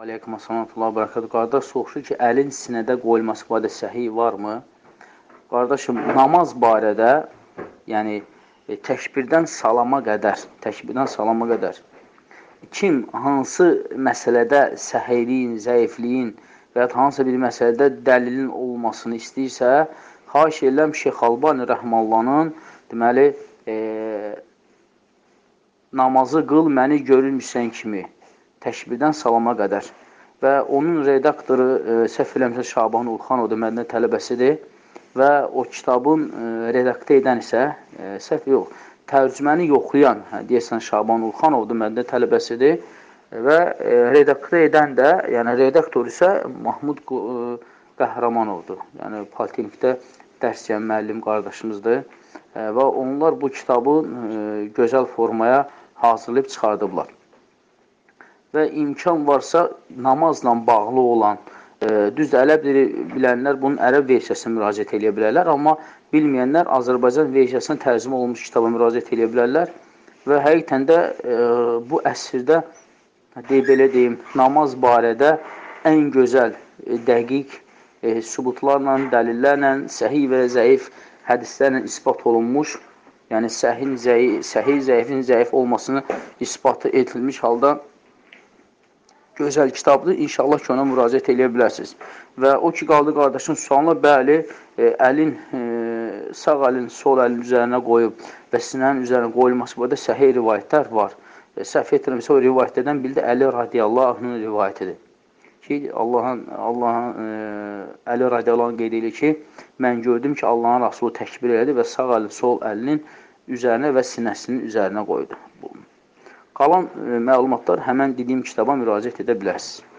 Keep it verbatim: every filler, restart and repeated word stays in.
Aleykum assalam və bərəkət. Qardaş soruşur ki, əlin sinədə qoyulması barədə səhih varmı? Qardaşım, namaz barədə, yəni e, təkbirdən salama qədər, təkbirdən salama qədər kim hansı məsələdə səhiyliyin, zəifliyin və ya hansısa bir məsələdə dəlilin olmasını istəyirsə, xahiş edirəm Şeyx Albani Rəhmallahın deməli, e, namazı qıl, məni görürmüsən kimi təkbirdən salama qədər və onun redaktoru e, səhv eləmirəmsə Şaban Urxanovdur, məndən tələbəsidir və o kitabın e, redaktə edən isə e, səhv yox, tərcüməni yoxlayan, hə, deyəsən Şaban Urxanovdur, məndən tələbəsidir və e, redaktə edən də, yəni redaktor isə Mahmud e, Qəhrəmanovdur, yəni Politexnikdə dərs deyən müəllim qardaşımızdır e, və onlar bu kitabı e, gözəl formaya hazırlayıb çıxardıblar. Və imkan varsa namazla bağlı olan, e, düzdür, ərəb dili bilənlər bunun ərəb versiyasına müraciət edə bilərlər, amma bilməyənlər Azərbaycan versiyasına tərcümə olunmuş kitaba müraciət edə bilərlər və həqiqətən də e, bu əsrdə, deyib, belə deyim, namaz barədə ən gözəl, e, dəqiq e, sübutlarla, dəlillərlə, səhih və zəif hədislərlə ispat olunmuş, yəni səhin, zəif, səhih, zəifin zəif olmasını isbatı edilmiş halda gözəl kitabdır. İnşallah ki, ona müraciət edə bilərsiniz. Və o ki, qaldı qardaşın sualına, bəli, e, əlin, e, sağ əlin sol əlin üzərinə qoyub və sinənin üzərinə qoyulması burada səhih rivayətlər var. E, səhv etmirəmsə, o rivayətlərdən biri də Əli radiyallahu anh'ın rivayətidir. Ki, Allahın, Allahın e, Əli radiyallahu anh qeyd edir ki, mən gördüm ki, Allahın Rasulü təkbir elədi və sağ əlin sol əlinin üzərinə və sinəsinin üzərinə qoydu. Qalan e, məlumatlar həmən dediyim kitaba müraciət edə bilərsiniz.